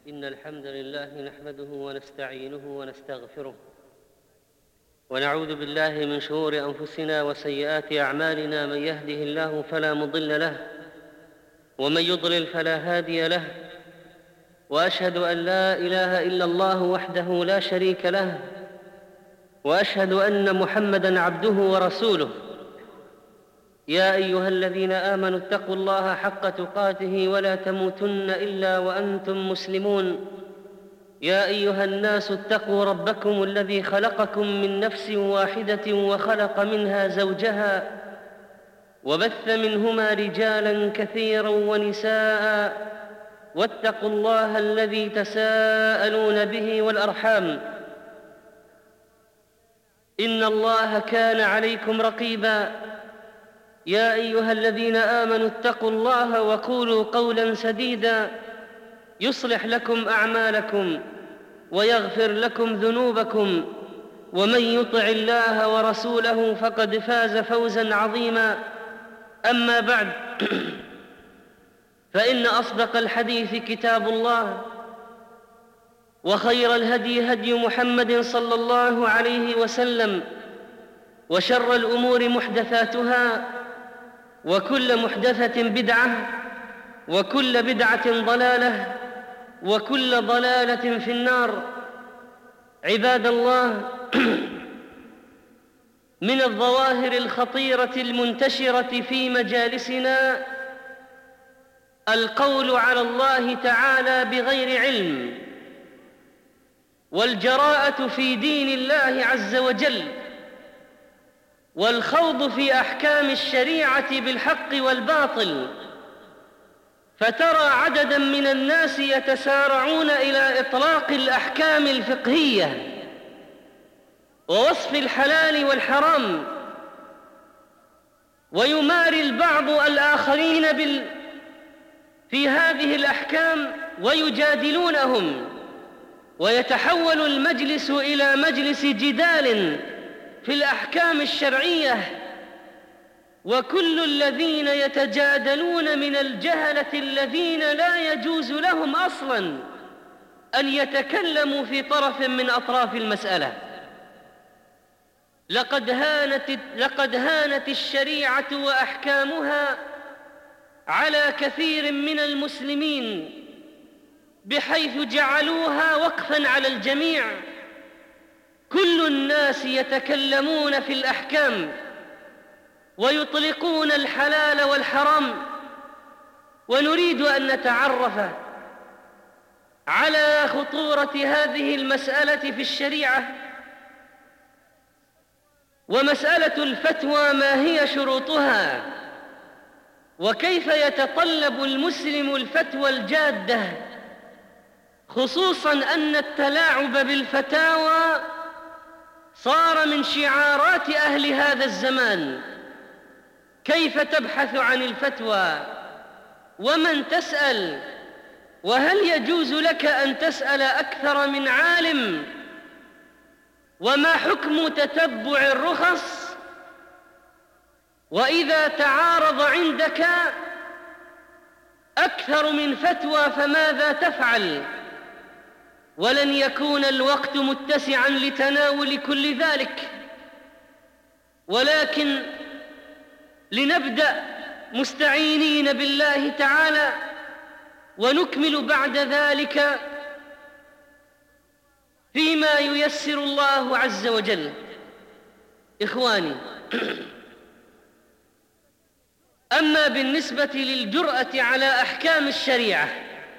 إن الحمد لله نحمده ونستعينه ونستغفره ونعوذ بالله من شرور أنفسنا وسيئات أعمالنا. من يهده الله فلا مضل له ومن يضلل فلا هادي له، وأشهد أن لا إله إلا الله وحده لا شريك له، وأشهد أن محمدًا عبده ورسوله. يا أيها الذين آمنوا اتقوا الله حق تقاته ولا تموتن إلا وأنتم مسلمون. يا أيها الناس اتقوا ربكم الذي خلقكم من نفس واحدة وخلق منها زوجها وبث منهما رجالاً كثيراً ونساء، واتقوا الله الذي تساءلون به والأرحام، إن الله كان عليكم رقيباً. يا أيها الذين آمنوا اتقوا الله وقولوا قولاً سديداً يصلح لكم أعمالكم ويغفر لكم ذنوبكم، ومن يطع الله ورسوله فقد فاز فوزاً عظيماً. أما بعد، فإن أصدق الحديث كتاب الله، وخير الهدي هدي محمد صلى الله عليه وسلم، وشر الأمور محدثاتها، وكل محدثة بدعة، وكل بدعة ضلالة، وكل ضلالة في النار. عباد الله، من الظواهر الخطيرة المنتشرة في مجالسنا القول على الله تعالى بغير علم، والجراءة في دين الله عز وجل، والخوض في أحكام الشريعة بالحق والباطل. فترى عدداً من الناس يتسارعون إلى إطلاق الأحكام الفقهية ووصف الحلال والحرام، ويماري البعض الآخرين في هذه الأحكام ويجادلونهم، ويتحول المجلس إلى مجلس جدال في الأحكام الشرعية. وكل الذين يتجادلون من الجهلة الذين لا يجوز لهم أصلاً أن يتكلموا في طرف من أطراف المسألة. لقد هانت الشريعة وأحكامها على كثير من المسلمين، بحيث جعلوها وقفاً على الجميع. كل الناس يتكلمون في الأحكام ويطلقون الحلال والحرام، ونريد أن نتعرف على خطورة هذه المسألة في الشريعة، ومسألة الفتوى ما هي شروطها، وكيف يتطلب المسلم الفتوى الجادة، خصوصاً أن التلاعب بالفتاوى صار من شعارات أهل هذا الزمان. كيف تبحث عن الفتوى؟ ومن تسأل؟ وهل يجوز لك أن تسأل أكثر من عالم؟ وما حكم تتبع الرخص؟ وإذا تعارض عندك أكثر من فتوى فماذا تفعل؟ ولن يكون الوقت متسعاً لتناول كل ذلك، ولكن لنبدأ مستعينين بالله تعالى، ونكمل بعد ذلك فيما ييسر الله عز وجل. إخواني، أما بالنسبة للجرأة على أحكام الشريعة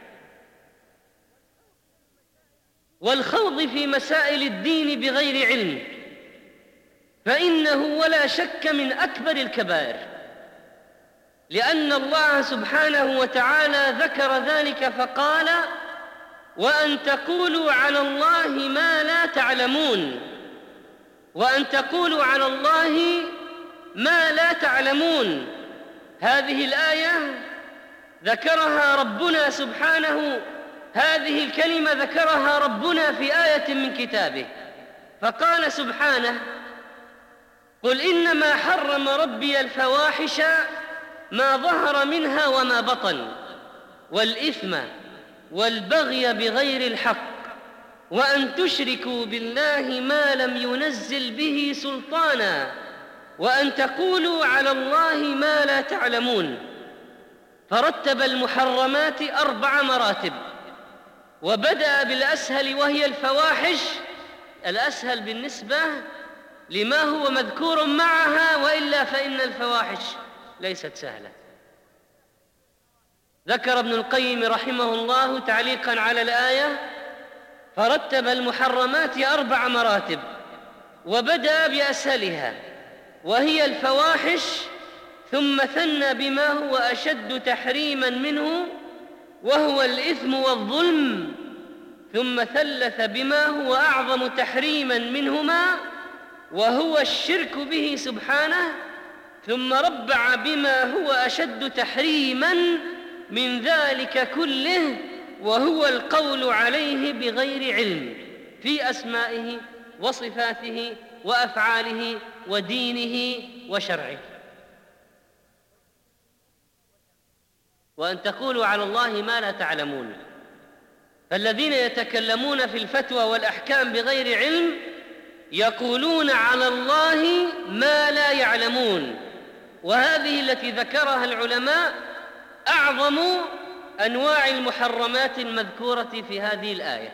والخوض في مسائل الدين بغير علم، فإنه ولا شك من أكبر الكبائر، لأن الله سبحانه وتعالى ذكر ذلك فقال: وأن تقولوا على الله ما لا تعلمون. وأن تقولوا على الله ما لا تعلمون، هذه الآية ذكرها ربنا سبحانه، هذه الكلمة ذكرها ربنا في آية من كتابه، فقال سبحانه: قل إنما حرم ربي الفواحش ما ظهر منها وما بطن، والإثم والبغي بغير الحق وأن تشركوا بالله ما لم ينزل به سلطانا وأن تقولوا على الله ما لا تعلمون. فرتب المحرمات 4 مراتب، وبدأ بالأسهل وهي الفواحش، الأسهل بالنسبة لما هو مذكور معها، وإلا فإن الفواحش ليست سهلة. ذكر ابن القيم رحمه الله تعليقا على الآية: فرتب المحرمات 4 مراتب وبدأ بأسهلها وهي الفواحش، ثم ثنى بما هو أشد تحريما منه وهو الإثم والظلم، ثم ثلث بما هو أعظم تحريما منهما وهو الشرك به سبحانه، ثم ربع بما هو أشد تحريما من ذلك كله وهو القول عليه بغير علم في أسمائه وصفاته وأفعاله ودينه وشرعه. وأن تقولوا على الله ما لا تعلمون. فالذين يتكلمون في الفتوى والأحكام بغير علم يقولون على الله ما لا يعلمون، وهذه التي ذكرها العلماء أعظم أنواع المحرمات المذكورة في هذه الآية،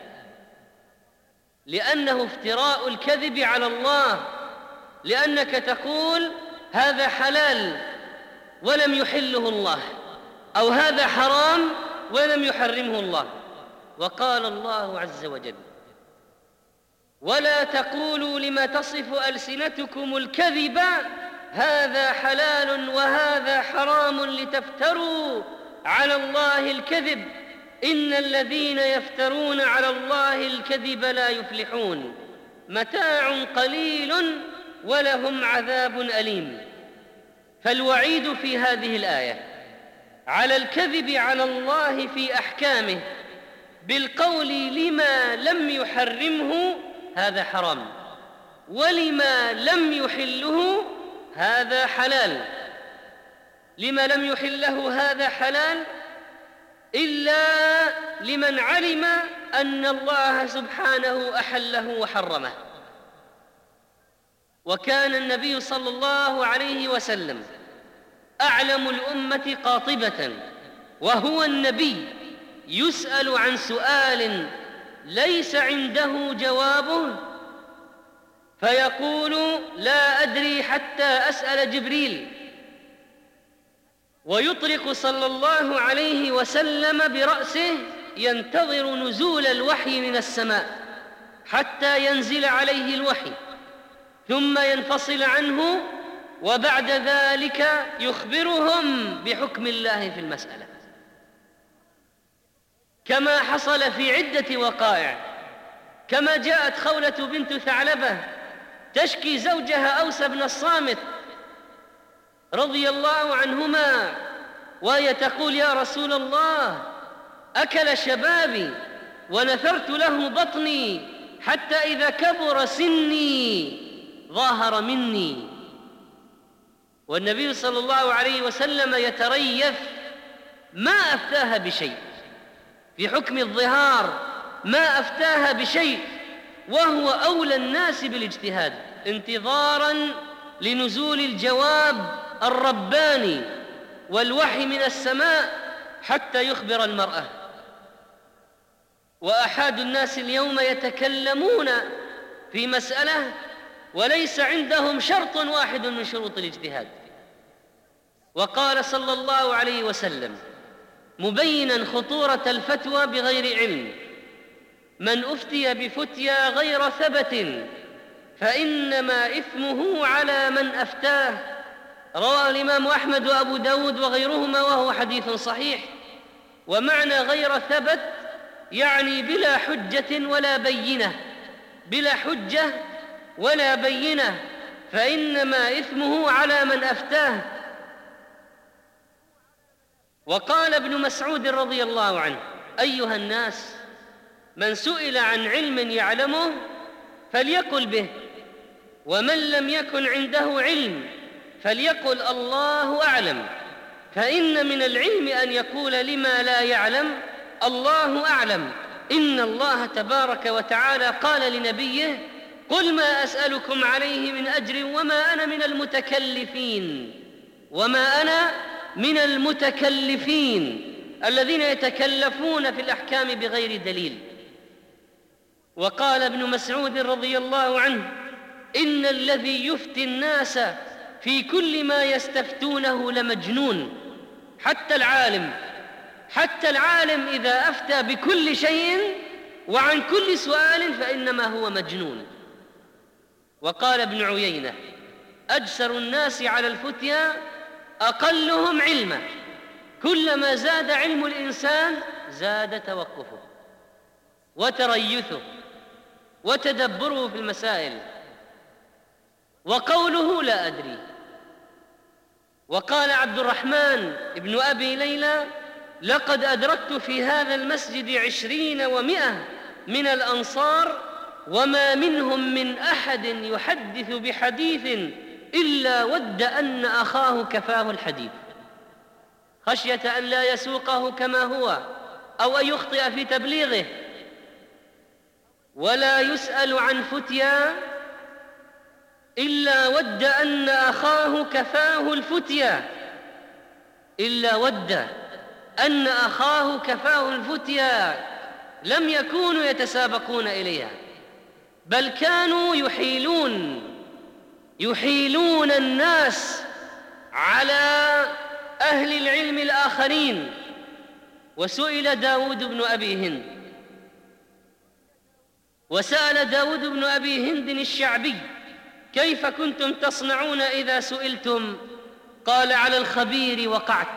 لأنه افتراء الكذب على الله، لأنك تقول هذا حلال ولم يحله الله، أو هذا حرام ولم يحرمه الله. وقال الله عز وجل: ولا تقولوا لما تصف ألسنتكم الكذب هذا حلال وهذا حرام لتفتروا على الله الكذب إن الذين يفترون على الله الكذب لا يفلحون متاع قليل ولهم عذاب أليم. فالوعيد في هذه الآية على الكذب على الله في أحكامه بالقول لما لم يحرمه هذا حرام، ولما لم يحله هذا حلال. لما لم يحله هذا حلال إلا لمن علم أن الله سبحانه أحله وحرمه. وكان النبي صلى الله عليه وسلم أعلم الأمة قاطبة، وهو النبي يسأل عن سؤال ليس عنده جوابه فيقول: لا أدري حتى أسأل جبريل. ويطرق صلى الله عليه وسلم برأسه ينتظر نزول الوحي من السماء حتى ينزل عليه الوحي، ثم ينفصل عنه، وبعد ذلك يخبرهم بحكم الله في المسألة، كما حصل في عدة وقائع. كما جاءت خولة بنت ثعلبة تشكي زوجها أوس بن الصامت رضي الله عنهما، وهي تقول: يا رسول الله، أكل شبابي ونثرت له بطني حتى إذا كبر سني ظاهر مني. والنبي صلى الله عليه وسلم يتريث، ما أفتاها بشيء في حكم الظهار، ما أفتاها بشيء، وهو أولى الناس بالاجتهاد انتظاراً لنزول الجواب الرباني والوحي من السماء حتى يخبر المرأة. وأحد الناس اليوم يتكلمون في مسألة وليس عندهم شرط واحد من شروط الاجتهاد. وقال صلى الله عليه وسلم مبينا خطورة الفتوى بغير علم: من أفتي بفتيا غير ثبت فإنما إثمه على من أفتاه. رواه الإمام أحمد وأبو داود وغيرهما وهو حديث صحيح. ومعنى غير ثبت يعني بلا حجة ولا بينة، بلا حجة ولا بينة، فإنما إثمه على من أفتاه. وقال ابن مسعود رضي الله عنه: أيها الناس، من سئل عن علم يعلمه فليقل به، ومن لم يكن عنده علم فليقل الله أعلم. فإن من العلم أن يقول لما لا يعلم، الله أعلم. إن الله تبارك وتعالى قال لنبيه: قل ما أسألكم عليه من أجر وما أنا من المتكلفين، وما أنا من المتكلفين الذين يتكلفون في الأحكام بغير دليل. وقال ابن مسعود رضي الله عنه: إن الذي يفتي الناس في كل ما يستفتونه لمجنون. حتى العالم إذا أفتى بكل شيء وعن كل سؤال فإنما هو مجنون. وقال ابن عيينة: أجسر الناس على الفتيا أقلهم علما. كلما زاد علم الإنسان زاد توقفه وتريثه وتدبره في المسائل. وقوله: لا أدري. وقال عبد الرحمن ابن أبي ليلى: لقد أدركت في هذا المسجد 20 و100 من الأنصار، وما منهم من أحد يحدث بحديث إلا ود أن أخاه كفاه الحديث، خشية أن لا يسوقه كما هو أو أن يخطئ في تبليغه. ولا يسأل عن فتيا إلا ود أن أخاه كفاه الفتيا، إلا ود أن أخاه كفاه الفتيا. لم يكونوا يتسابقون إليها، بل كانوا يحيلون الناس على أهل العلم الآخرين. وسئل داود بن أبي هند، وسأل داود بن أبي هند الشعبي: كيف كنتم تصنعون إذا سئلتم؟ قال: على الخبير وقعت.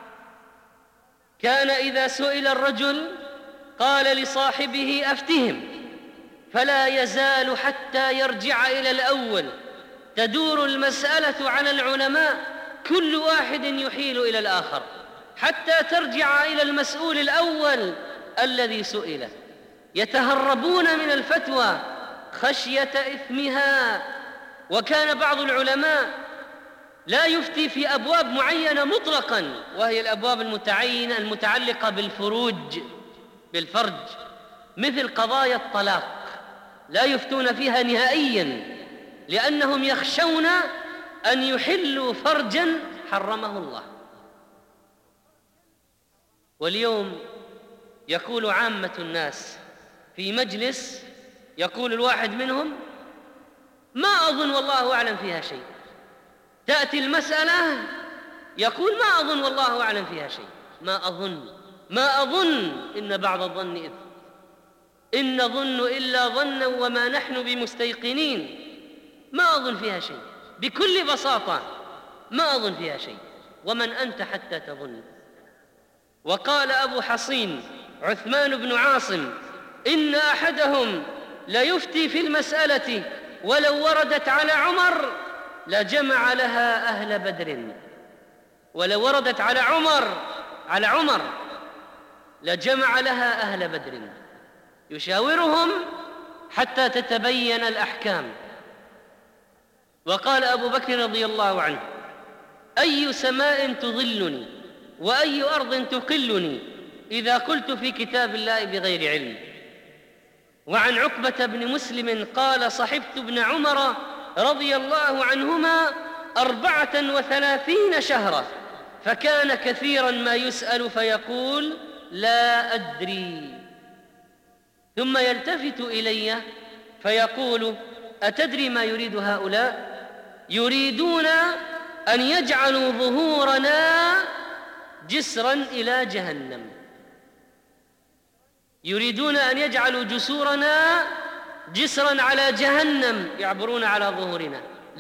كان إذا سئل الرجل قال لصاحبه: أفتهم، فلا يزال حتى يرجع إلى الأول. تدور المسألة على العلماء، كل واحد يحيل إلى الآخر حتى ترجع إلى المسؤول الأول الذي سئله. يتهربون من الفتوى خشية إثمها. وكان بعض العلماء لا يفتي في أبواب معينة مطلقا، وهي الأبواب المتعينة المتعلقة بالفرج، مثل قضايا الطلاق، لا يفتون فيها نهائيا، لأنهم يخشون أن يحلوا فرجا حرمه الله. واليوم يقول عامة الناس في مجلس، يقول الواحد منهم: ما أظن والله أعلم فيها شيء. تأتي المسألة يقول: ما أظن والله أعلم فيها شيء. ما أظن إن بعض الظن إثم، إن نظن إلا ظنا وما نحن بمستيقنين. ما أظن فيها شيء، بكل بساطة ما أظن فيها شيء. ومن أنت حتى تظن؟ وقال أبو حصين عثمان بن عاصم: إن أحدهم ليفتي في المسألة ولو وردت على عمر لجمع لها أهل بدر. ولو وردت على عمر لجمع لها أهل بدر، يشاورهم حتى تتبين الأحكام. وقال أبو بكر رضي الله عنه: أي سماء تظلني وأي أرض تقلني إذا قلت في كتاب الله بغير علم. وعن عقبة بن مسلم قال: صحبت ابن عمر رضي الله عنهما 34 شهرا، فكان كثيرا ما يسأل فيقول: لا أدري، ثم يلتفت إلي فيقول: أتدري ما يريد هؤلاء؟ يريدون أن يجعلوا ظهورنا جسرا إلى جهنم، يريدون أن يجعلوا جسورنا جسرا على جهنم يعبرون على ظهورنا.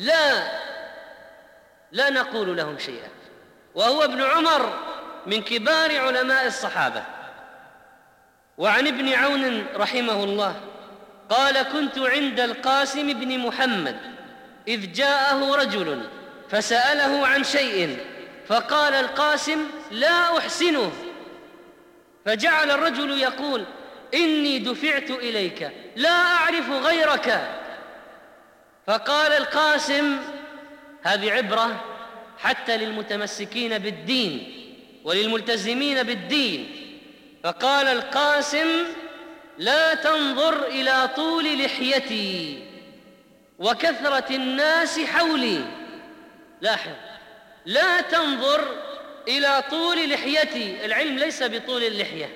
لا نقول لهم شيئا. وهو ابن عمر من كبار علماء الصحابة. وعن ابن عون رحمه الله قال: كنت عند القاسم بن محمد إذ جاءه رجل فسأله عن شيء، فقال القاسم: لا أحسنه. فجعل الرجل يقول: إني دفعت إليك لا أعرف غيرك. فقال القاسم: هذه عبرة حتى للمتمسكين بالدين وللملتزمين بالدين. فقال القاسم: لا تنظر إلى طول لحيتي وكثرة الناس حولي. لاحظ، لا تنظر إلى طول لحيتي، العلم ليس بطول اللحية.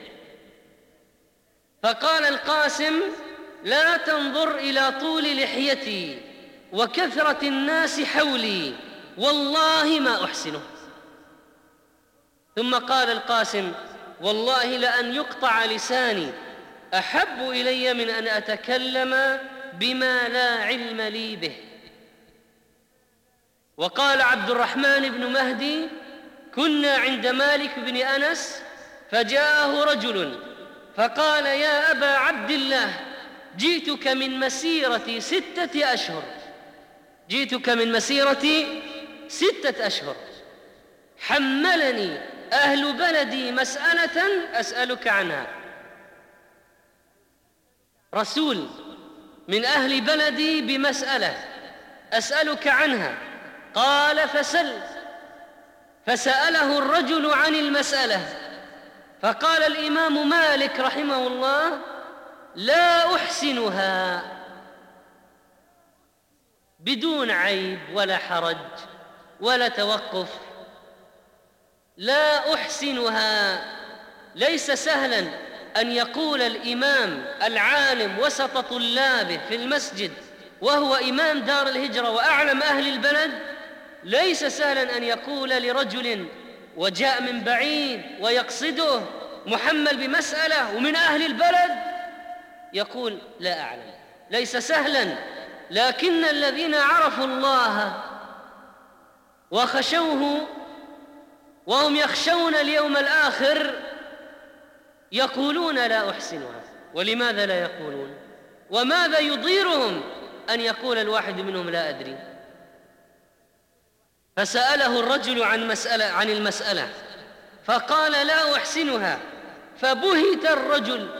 فقال القاسم: لا تنظر إلى طول لحيتي وكثرة الناس حولي، والله ما أحسنه. ثم قال القاسم: والله لأن يقطع لساني أحب إلي من أن أتكلم بما لا علم لي به. وقال عبد الرحمن بن مهدي: كنا عند مالك بن أنس فجاءه رجل فقال: يا أبا عبد الله، جئتك من مسيرة 6 أشهر، جئتك من مسيرة 6 أشهر، حملني أهل بلدي مسألة أسألك عنها. رسول من أهل بلدي بمسألة أسألك عنها. قال: فسل. فسأله الرجل عن المسألة، فقال الإمام مالك رحمه الله: لا أحسنها، بدون عيب ولا حرج ولا توقف. لا أحسنها. ليس سهلا أن يقول الإمام العالم وسط طلابه في المسجد وهو إمام دار الهجرة وأعلم أهل البلد، ليس سهلا أن يقول لرجل وجاء من بعيد ويقصده محمل بمسألة ومن أهل البلد يقول لا أعلم. ليس سهلا، لكن الذين عرفوا الله وخشوه وهم يخشون اليوم الآخر يقولون لا أحسنها. ولماذا لا يقولون؟ وماذا يضيرهم أن يقول الواحد منهم لا أدري؟ فسأله الرجل عن المسألة فقال لا أحسنها، فبهت الرجل،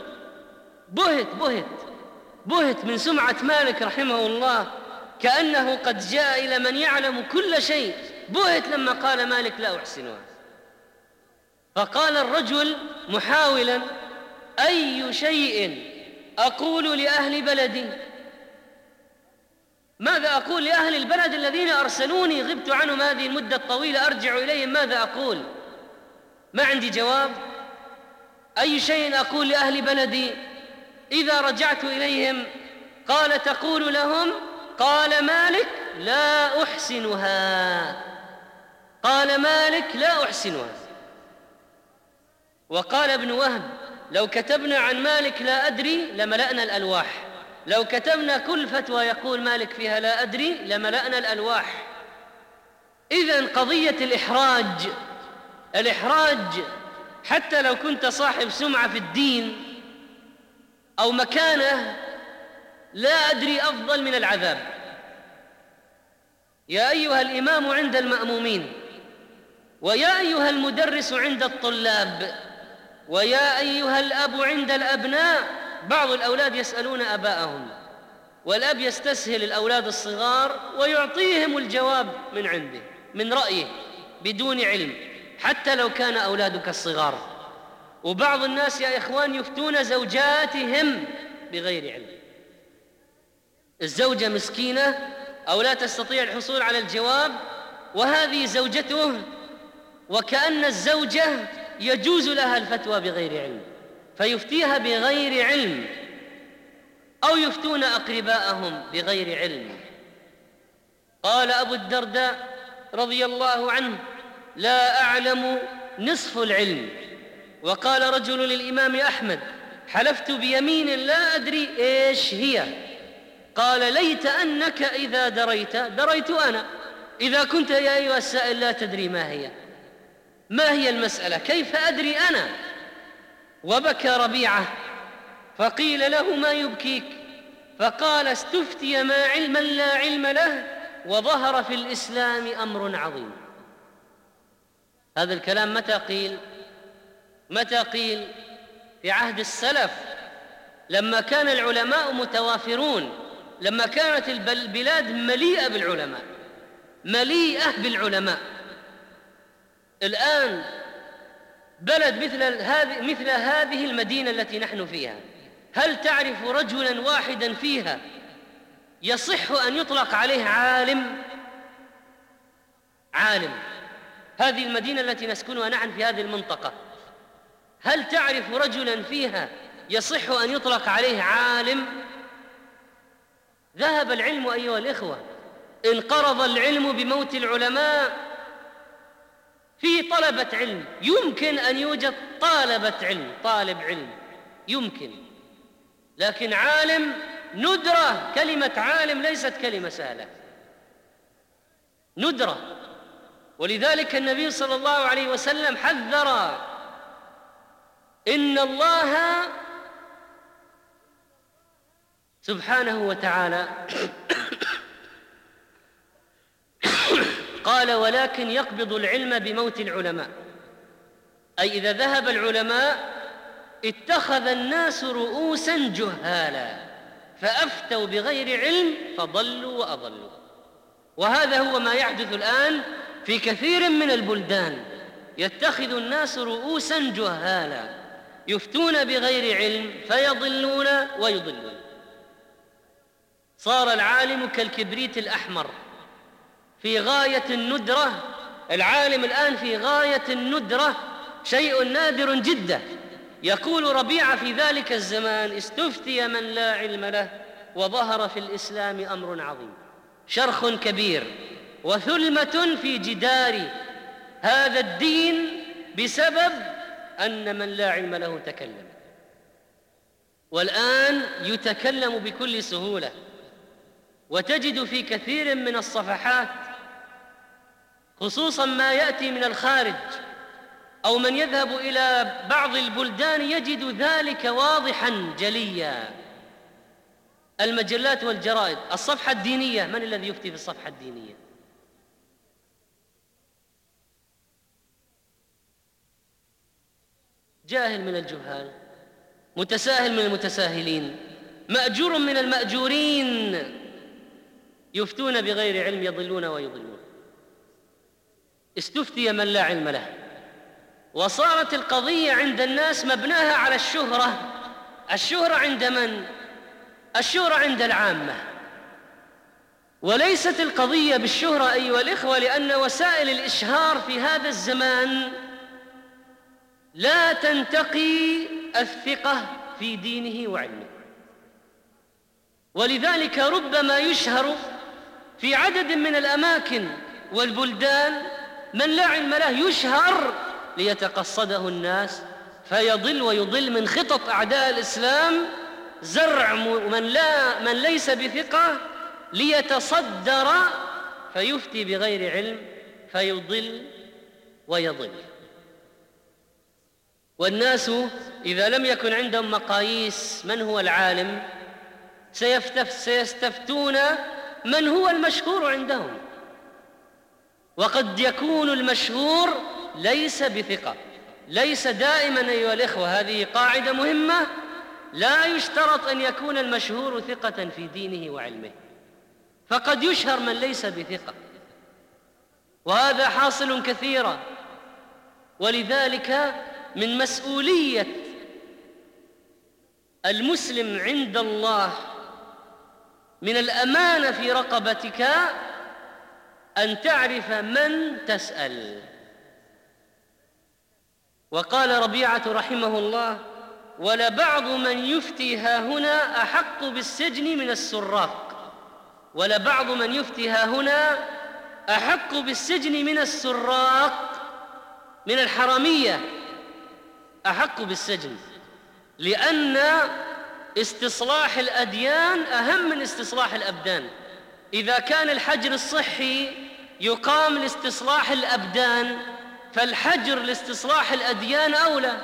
بهت من سمعة مالك رحمه الله، كأنه قد جاء إلى من يعلم كل شيء. بهت لما قال مالك لا أحسنها. فقال الرجل محاولا: أي شيء أقول لأهل بلدي؟ ماذا أقول لأهل البلد الذين أرسلوني غبت عنهم هذه المدة الطويلة أرجع إليهم؟ ماذا أقول؟ ما عندي جواب. أي شيء أقول لأهل بلدي إذا رجعت إليهم؟ قال: تقول لهم: قال مالك لا أحسنها، قال مالك لا أحسنها. وقال ابن وهب: لو كتبنا عن مالك لا أدري لملأنا الألواح، لو كتبنا كل فتوى يقول مالك فيها لا أدري لملأنا الألواح. إذن قضية الإحراج حتى لو كنت صاحب سمعة في الدين أو مكانة، لا أدري أفضل من العذاب. يا أيها الإمام عند المأمومين، ويا أيها المدرس عند الطلاب، ويا أيها الأب عند الأبناء. بعض الأولاد يسألون أباءهم، والأب يستسهل الأولاد الصغار ويعطيهم الجواب من عنده من رأيه بدون علم، حتى لو كان أولادك الصغار. وبعض الناس يا إخوان يفتون زوجاتهم بغير علم. الزوجة مسكينة أو لا تستطيع الحصول على الجواب، وهذه زوجته، وكأن الزوجة يجوز لها الفتوى بغير علم، فيفتيها بغير علم، أو يفتون أقرباءهم بغير علم. قال أبو الدرداء رضي الله عنه: لا أعلم نصف العلم. وقال رجل للإمام أحمد: حلفت بيمين لا أدري إيش هي. قال: ليت أنك إذا دريت أنا. إذا كنت يا أيها السائل لا تدري ما هي المسألة، كيف أدري أنا؟ وبكى ربيعة، فقيل له: ما يبكيك؟ فقال: استفتي من لا علم له، وظهر في الإسلام أمر عظيم. هذا الكلام متى قيل؟ في عهد السلف، لما كان العلماء متوافرون، لما كانت البلاد مليئة بالعلماء. الآن بلد مثل هذه المدينة التي نحن فيها، هل تعرف رجلا واحدا فيها يصح أن يطلق عليه عالم؟ هذه المدينة التي نسكنها نحن في هذه المنطقة، هل تعرف رجلا فيها يصح أن يطلق عليه عالم؟ ذهب العلم أيها الإخوة، انقرض العلم بموت العلماء. في طلبة علم يمكن أن يوجد طالب علم يمكن، لكن عالم ندرة. كلمة عالم ليست كلمة سهلة، ندرة. ولذلك النبي صلى الله عليه وسلم حذر: إن الله سبحانه وتعالى قال: ولكن يقبض العلم بموت العلماء. أي إذا ذهب العلماء اتخذ الناس رؤوسا جهالا فأفتوا بغير علم فضلوا وأضلوا. وهذا هو ما يحدث الآن في كثير من البلدان، يتخذ الناس رؤوسا جهالا يفتون بغير علم فيضلون ويضلون. صار العالم كالكبريت الأحمر في غاية الندرة. العالم الآن في غاية الندرة، شيء نادر جدا. يقول ربيعة في ذلك الزمان: استفتي من لا علم له وظهر في الإسلام أمر عظيم. شرخ كبير وثلمة في جدار هذا الدين بسبب أن من لا علم له تكلم. والآن يتكلم بكل سهولة، وتجد في كثير من الصفحات خصوصا ما يأتي من الخارج أو من يذهب إلى بعض البلدان يجد ذلك واضحا جليا. المجلات والجرائد، الصفحة الدينية، من الذي يفتي في الصفحة الدينية؟ جاهل من الجهال، متساهل من المتساهلين، مأجور من المأجورين، يفتون بغير علم يضلون ويضلون. استفتي من لا علم له. وصارت القضية عند الناس مبناها على الشهرة. الشهرة عند من؟ الشهرة عند العامة. وليست القضية بالشهرة أيها الإخوة، لأن وسائل الإشهار في هذا الزمان لا تنتقي الثقة في دينه وعلمه، ولذلك ربما يشهر في عدد من الأماكن والبلدان من لا علم له، يشهر ليتقصده الناس فيضل ويضل من خطط أعداء الإسلام، زرع من ليس بثقة ليتصدر فيفتي بغير علم فيضل ويضل. والناس إذا لم يكن عندهم مقاييس من هو العالم سيستفتون من هو المشهور عندهم، وقد يكون المشهور ليس بثقة. ليس دائما أيها الإخوة، هذه قاعدة مهمة، لا يشترط أن يكون المشهور ثقة في دينه وعلمه، فقد يشهر من ليس بثقة، وهذا حاصل كثيرا. ولذلك من مسؤولية المسلم عند الله، من الأمانة في رقبتك أن تعرف من تسأل. وقال ربيعة رحمه الله: ولبعض من يفتي هاهنا أحق بالسجن من السراق. ولبعض من يفتي هاهنا أحق بالسجن من السراق، من الحرامية أحق بالسجن، لأن استصلاح الأديان أهم من استصلاح الأبدان. إذا كان الحجر الصحي يقام لاستصلاح الأبدان، فالحجر لاستصلاح الأديان أولى.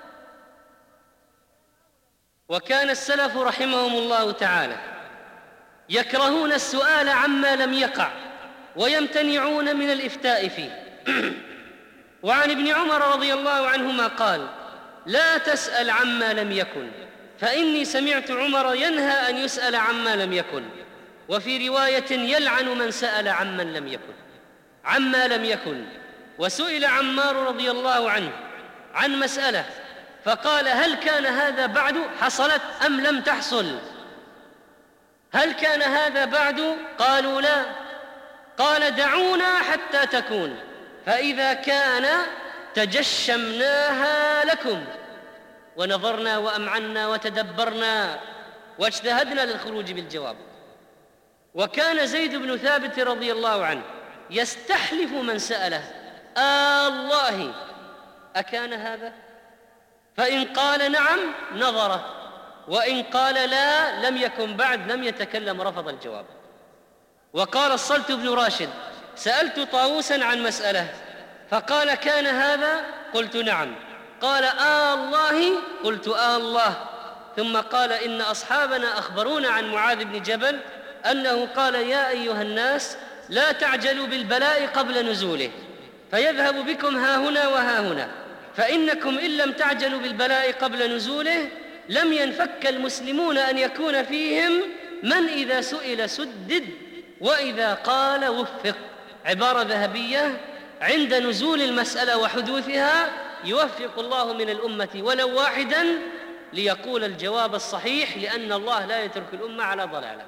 وكان السلف رحمهم الله تعالى يكرهون السؤال عما لم يقع ويمتنعون من الإفتاء فيه. وعن ابن عمر رضي الله عنهما قال: لا تسأل عما لم يكن، فإني سمعت عمر ينهى أن يسأل عما لم يكن. وفي رواية: يلعن من سأل عما لم يكن. وسئل عمار رضي الله عنه عن مسألة فقال: هل كان هذا بعد؟ حصلت أم لم تحصل؟ هل كان هذا بعد؟ قالوا لا. قال: دعونا حتى تكون، فإذا كان تجشمناها لكم، ونظرنا وأمعنا وتدبرنا واجتهدنا للخروج بالجواب. وكان زيد بن ثابت رضي الله عنه يستحلف من سأله: الله أكان هذا؟ فإن قال نعم نظره، وإن قال لا لم يكن بعد، لم يتكلم، رفض الجواب. وقال الصلت بن راشد: سألت طاووسا عن مسألة فقال: كان هذا؟ قلت نعم. قال: الله؟ قلت الله. ثم قال: إن أصحابنا أخبرونا عن معاذ بن جبل أنه قال: يا أيها الناس لا تعجلوا بالبلاء قبل نزوله فيذهب بكم هاهنا وهاهنا، فإنكم إن لم تعجلوا بالبلاء قبل نزوله لم ينفك المسلمون أن يكون فيهم من إذا سئل سدد وإذا قال وفق. عبارة ذهبية: عند نزول المسألة وحدوثها يوفق الله من الأمة ولو واحدا ليقول الجواب الصحيح، لأن الله لا يترك الأمة على ضلالة.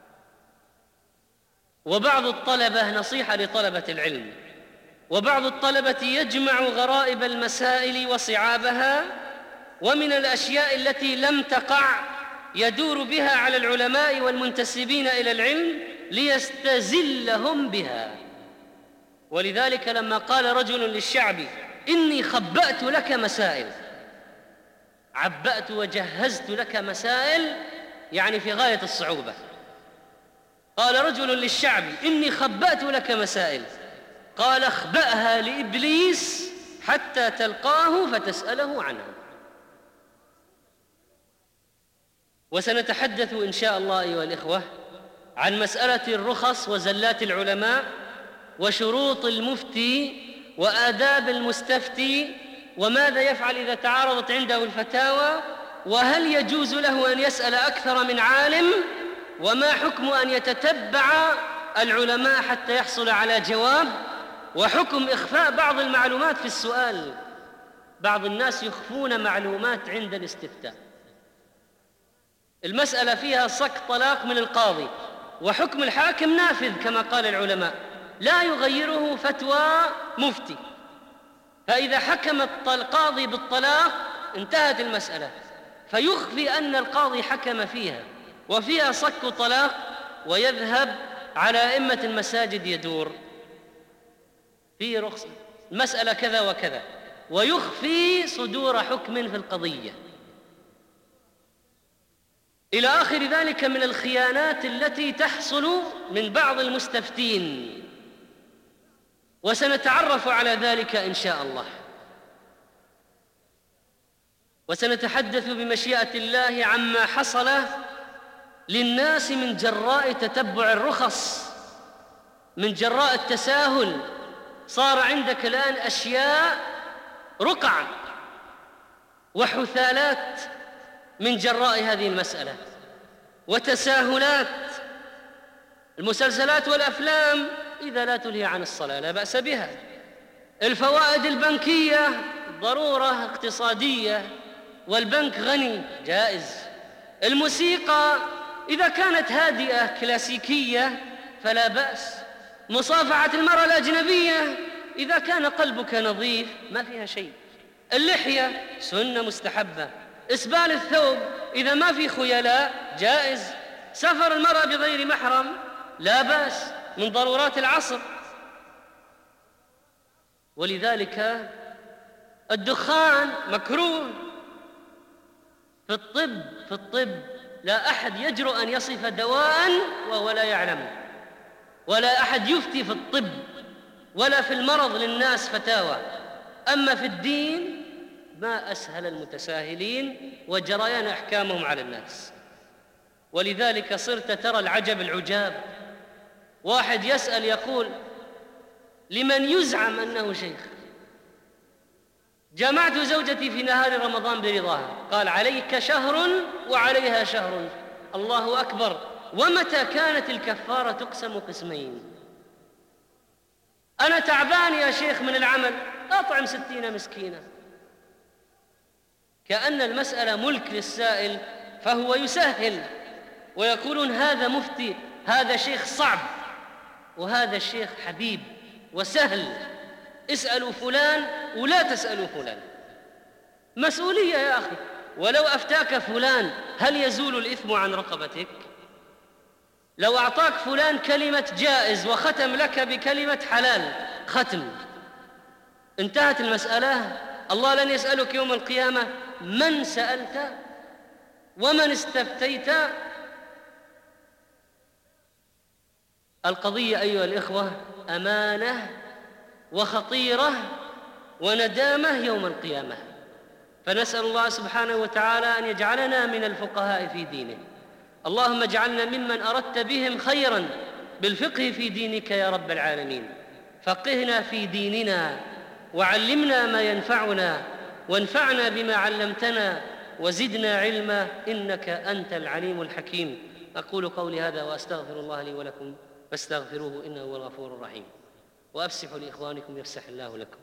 وبعض الطلبة، نصيحة لطلبة العلم، وبعض الطلبة يجمع غرائب المسائل وصعابها، ومن الأشياء التي لم تقع يدور بها على العلماء والمنتسبين إلى العلم ليستزلهم بها. ولذلك لما قال رجل للشعبي: إني خبأت لك مسائل، عبأت وجهزت لك مسائل، يعني في غاية الصعوبة. قال رجل للشعبي: إني خبأت لك مسائل، قال: اخبأها لإبليس حتى تلقاه فتسأله عنها. وسنتحدث إن شاء الله أيها الإخوة عن مسألة الرخص وزلات العلماء وشروط المفتي وآداب المستفتي، وماذا يفعل إذا تعارضت عنده الفتاوى، وهل يجوز له أن يسأل أكثر من عالم، وما حكم أن يتتبع العلماء حتى يحصل على جواب، وحكم إخفاء بعض المعلومات في السؤال. بعض الناس يخفون معلومات عند الاستفتاء. المسألة فيها صك طلاق من القاضي، وحكم الحاكم نافذ كما قال العلماء، لا يغيره فتوى مفتي. فإذا حكم القاضي بالطلاق انتهت المسألة، فيخفي أن القاضي حكم فيها وفيها صك طلاق، ويذهب على أئمة المساجد يدور في رخص المسألة كذا وكذا، ويخفي صدور حكم في القضية، إلى آخر ذلك من الخيانات التي تحصل من بعض المستفتين. وسنتعرف على ذلك إن شاء الله، وسنتحدث بمشيئة الله عما حصل للناس من جراء تتبع الرخص، من جراء التساهل. صار عندك الآن أشياء رقع وحثالات من جراء هذه المسألة، وتساهلات. المسلسلات والأفلام إذا لا تلهي عن الصلاة لا بأس بها. الفوائد البنكية ضرورة اقتصادية والبنك غني جائز. الموسيقى إذا كانت هادئة كلاسيكية فلا بأس. مصافحة المرأة الأجنبية إذا كان قلبك نظيف ما فيها شيء. اللحية سنة مستحبة. إسبال الثوب إذا ما في خيلاء جائز. سفر المرأة بغير محرم لا بأس، من ضرورات العصر. ولذلك الدخان مكروه. في الطب لا أحد يجرؤ أن يصف دواء وهو لا يعلمه، ولا أحد يفتي في الطب ولا في المرض للناس فتاوى. أما في الدين ما أسهل المتساهلين وجريان أحكامهم على الناس. ولذلك صرت ترى العجب العجاب، واحد يسأل يقول: لمن يزعم أنه شيخ؟ جمعت زوجتي في نهار رمضان برضاها، قال: عليك شهر وعليها شهر. الله أكبر. ومتى كانت الكفارة تقسم قسمين؟ أنا تعبان يا شيخ من العمل، أطعم 60 مسكينة. كأن المسألة ملك للسائل فهو يسهل، ويقولون هذا مفتي، هذا شيخ صعب، وهذا الشيخ حبيب وسهل، اسألوا فلان ولا تسألوا فلان. مسؤولية يا أخي. ولو أفتاك فلان هل يزول الإثم عن رقبتك؟ لو أعطاك فلان كلمة جائز وختم لك بكلمة حلال، ختم، انتهت المسألة. الله لن يسألك يوم القيامة من سألت ومن استفتيت. القضية أيها الإخوة أمانة وخطيرة وندامة يوم القيامة. فنسأل الله سبحانه وتعالى أن يجعلنا من الفقهاء في دينه. اللهم اجعلنا ممن أردت بهم خيرا بالفقه في دينك يا رب العالمين. فقهنا في ديننا وعلمنا ما ينفعنا وانفعنا بما علمتنا وزدنا علما إنك أنت العليم الحكيم. أقول قولي هذا وأستغفر الله لي ولكم فاستغفروه إنه هو الغفور الرحيم. وأفسحوا لإخوانكم يفسح الله لكم.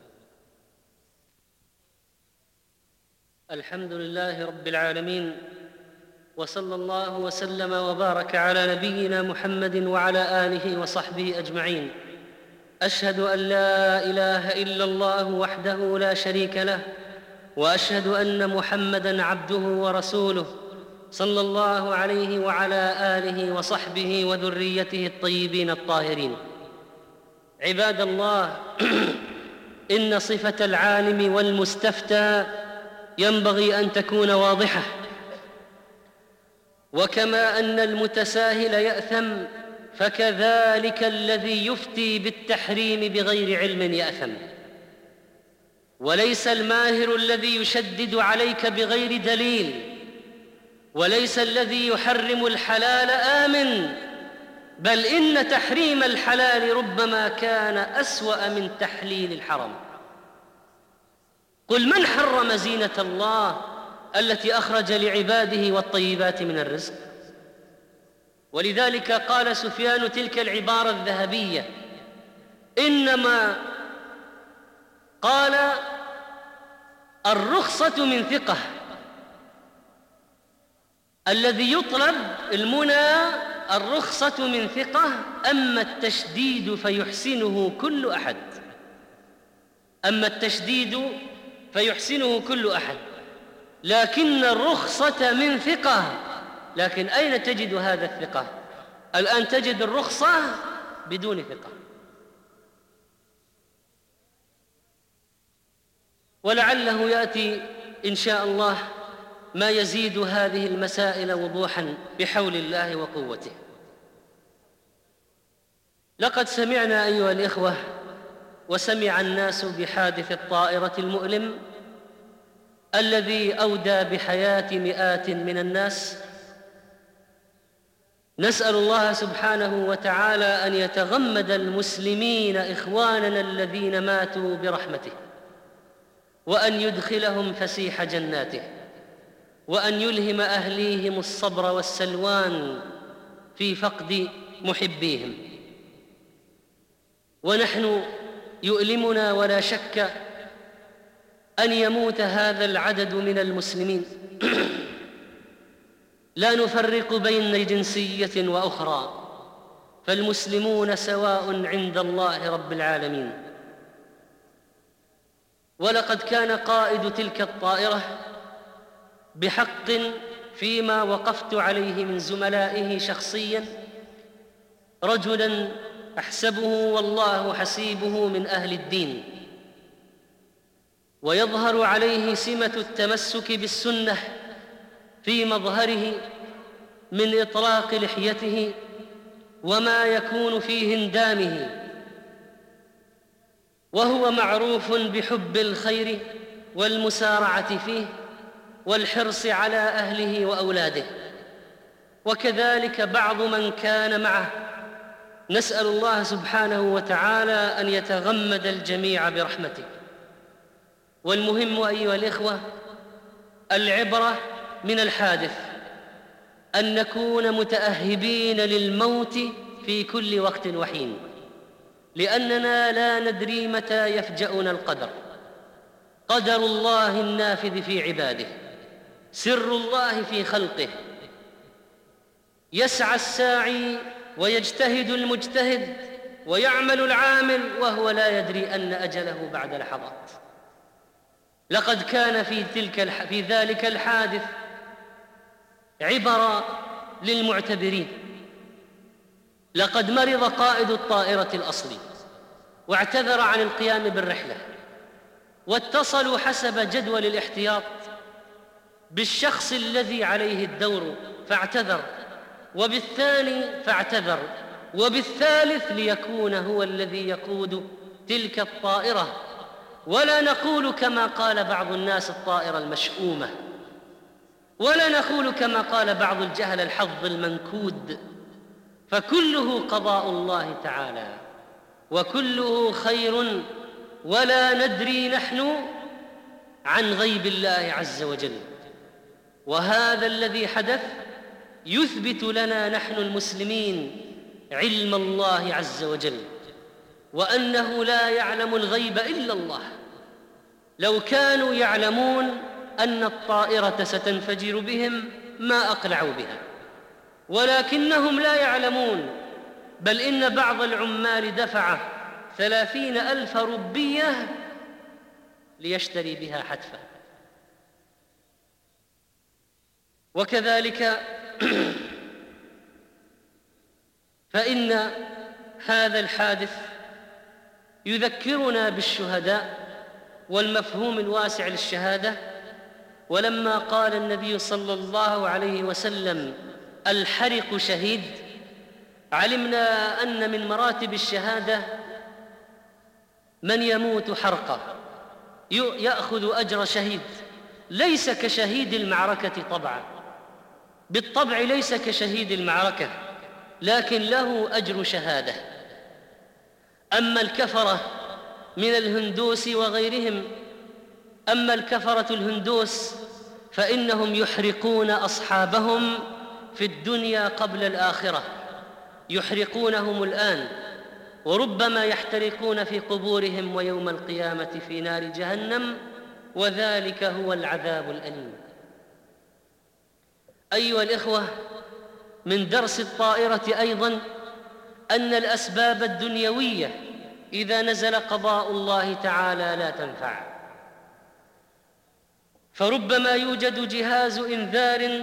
الحمد لله رب العالمين، وصلى الله وسلم وبارك على نبينا محمد وعلى آله وصحبه أجمعين. أشهد أن لا إله إلا الله وحده لا شريك له، وأشهد أن محمدًا عبده ورسوله صلى الله عليه وعلى آله وصحبه وذريته الطيبين الطاهرين. عباد الله، إن صفة العالم والمستفتى ينبغي أن تكون واضحة. وكما أن المتساهل يأثم، فكذلك الذي يفتي بالتحريم بغير علم يأثم. وليس الماهر الذي يشدد عليك بغير دليل، وليس الذي يحرم الحلال آمن، بل إن تحريم الحلال ربما كان أسوأ من تحليل الحرام. قل من حرم زينة الله التي أخرج لعباده والطيبات من الرزق؟ ولذلك قال سفيان تلك العبارة الذهبية، إنما قال الرخصة من ثقة. الذي يطلب المنى الرخصة من ثقة، أما التشديد فيحسنه كل أحد. أما التشديد فيحسنه كل أحد، لكن الرخصة من ثقة. لكن أين تجد هذا الثقة؟ الآن تجد الرخصة بدون ثقة. ولعله يأتي إن شاء الله ما يزيد هذه المسائل وضوحا بحول الله وقوته. لقد سمعنا أيها الإخوة وسمع الناس بحادث الطائرة المؤلم الذي أودى بحياة مئات من الناس. نسأل الله سبحانه وتعالى أن يتغمد المسلمين إخواننا الذين ماتوا برحمته، وأن يدخلهم فسيح جناته، وأن يلهم أهليهم الصبر والسلوان في فقد محبيهم. ونحن يؤلمنا ولا شك أن يموت هذا العدد من المسلمين. لا نفرق بين جنسية وأخرى، فالمسلمون سواء عند الله رب العالمين. ولقد كان قائد تلك الطائرة بحق فيما وقفت عليه من زملائه شخصيا رجلا أحسبه والله حسيبه من أهل الدين، ويظهر عليه سمة التمسك بالسنة في مظهره من إطلاق لحيته وما يكون في هندامه، وهو معروف بحب الخير والمسارعة فيه والحرص على أهله وأولاده، وكذلك بعض من كان معه. نسأل الله سبحانه وتعالى أن يتغمد الجميع برحمته. والمهم أيها الإخوة، العبرة من الحادث أن نكون متأهبين للموت في كل وقت وحين، لأننا لا ندري متى يفجأنا القدر، قدر الله النافذ في عباده. سر الله في خلقه. يسعى الساعي ويجتهد المجتهد ويعمل العامل وهو لا يدري أن أجله بعد لحظات. لقد كان في ذلك الحادث عبرة للمعتبرين. لقد مرض قائد الطائرة الأصلي واعتذر عن القيام بالرحلة، واتصلوا حسب جدول الاحتياط بالشخص الذي عليه الدور فاعتذر، وبالثاني فاعتذر، وبالثالث ليكون هو الذي يقود تلك الطائرة. ولا نقول كما قال بعض الناس الطائرة المشؤومة، ولا نقول كما قال بعض الجهل الحظ المنكود، فكله قضاء الله تعالى وكله خير، ولا ندري نحن عن غيب الله عز وجل. وهذا الذي حدث يثبت لنا نحن المسلمين علم الله عز وجل، وأنه لا يعلم الغيب إلا الله. لو كانوا يعلمون أن الطائرة ستنفجر بهم ما أقلعوا بها، ولكنهم لا يعلمون، بل إن بعض العمال دفع 30,000 ربية ليشتري بها حتفة. وكذلك فإن هذا الحادث يذكرنا بالشهداء والمفهوم الواسع للشهادة. ولما قال النبي صلى الله عليه وسلم الحرق شهيد، علمنا أن من مراتب الشهادة من يموت حرقا يأخذ أجر شهيد، ليس كشهيد المعركة طبعا، بالطبع ليس كشهيد المعركة، لكن له أجر شهادة. أما الكفرة من الهندوس وغيرهم، أما الكفرة الهندوس فإنهم يحرقون أصحابهم في الدنيا قبل الآخرة، يحرقونهم الآن، وربما يحترقون في قبورهم ويوم القيامة في نار جهنم، وذلك هو العذاب الأليم. أيها الإخوة، من درس الطائرة أيضاً أن الأسباب الدنيوية إذا نزل قضاء الله تعالى لا تنفع، فربما يوجد جهاز إنذار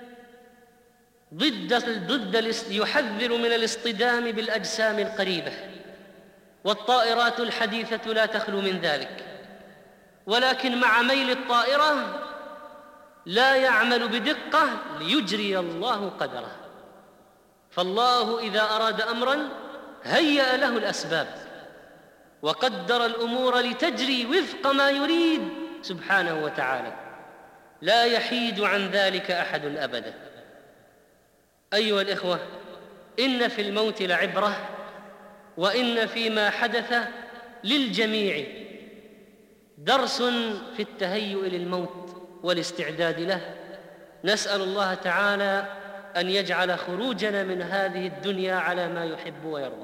يحذر من الاصطدام بالأجسام القريبة، والطائرات الحديثة لا تخلو من ذلك، ولكن مع ميل الطائرة لا يعمل بدقة ليجري الله قدره. فالله إذا أراد أمراً هيأ له الأسباب وقدر الأمور لتجري وفق ما يريد سبحانه وتعالى، لا يحيد عن ذلك أحد أبداً. أيها الإخوة، إن في الموت لعبرة، وإن فيما حدث للجميع درس في التهيؤ للموت والاستعداد له. نسأل الله تعالى أن يجعل خروجنا من هذه الدنيا على ما يحب ويرضى.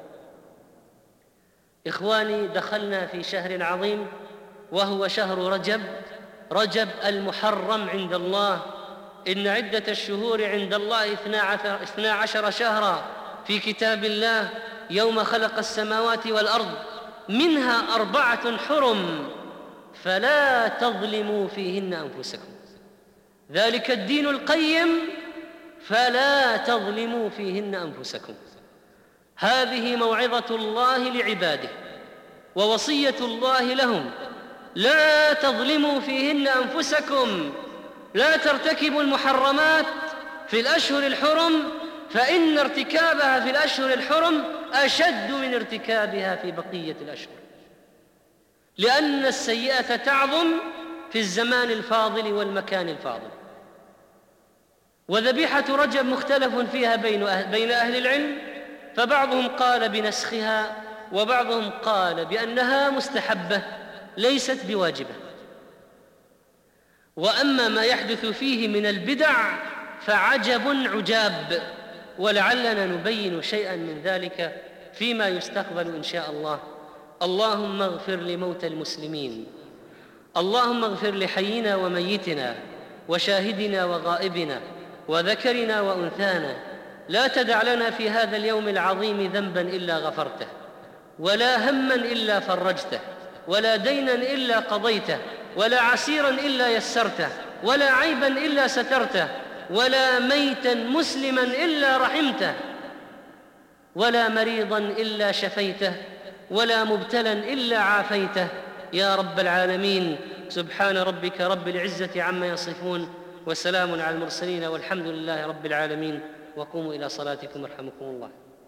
إخواني، دخلنا في شهر عظيم وهو شهر رجب المحرم عند الله. إن عدة الشهور عند الله 12 شهرا في كتاب الله يوم خلق السماوات والأرض، منها 4 حرم، فلا تظلموا فيهن أنفسكم، ذلك الدين القيم، فلا تظلموا فيهن أنفسكم. هذه موعظة الله لعباده ووصية الله لهم، لا تظلموا فيهن أنفسكم، لا ترتكبوا المحرمات في الأشهر الحرم، فإن ارتكابها في الأشهر الحرم أشد من ارتكابها في بقية الأشهر، لأن السيئة تعظم في الزمان الفاضل والمكان الفاضل. وذبيحة رجب مختلف فيها بين أهل العلم، فبعضهم قال بنسخها، وبعضهم قال بأنها مستحبة ليست بواجبة. وأما ما يحدث فيه من البدع فعجب عجاب، ولعلنا نبين شيئا من ذلك فيما يستقبل إن شاء الله. اللهم اغفر لموتى المسلمين، اللهم اغفر لحينا وميتنا، وشاهدنا وغائبنا وذكرنا وأنثانا. لا تدع لنا في هذا اليوم العظيم ذنبا إلا غفرته، ولا هما إلا فرجته، ولا دينا إلا قضيته، ولا عسيرا إلا يسرته، ولا عيبا إلا سترته، ولا ميتا مسلما إلا رحمته، ولا مريضا إلا شفيته، ولا مبتلا إلا عافيته يا رب العالمين. سبحان ربك رب العزة عما يصفون، وسلام على المرسلين، والحمد لله رب العالمين. وقوموا إلى صلاتكم يرحمكم الله.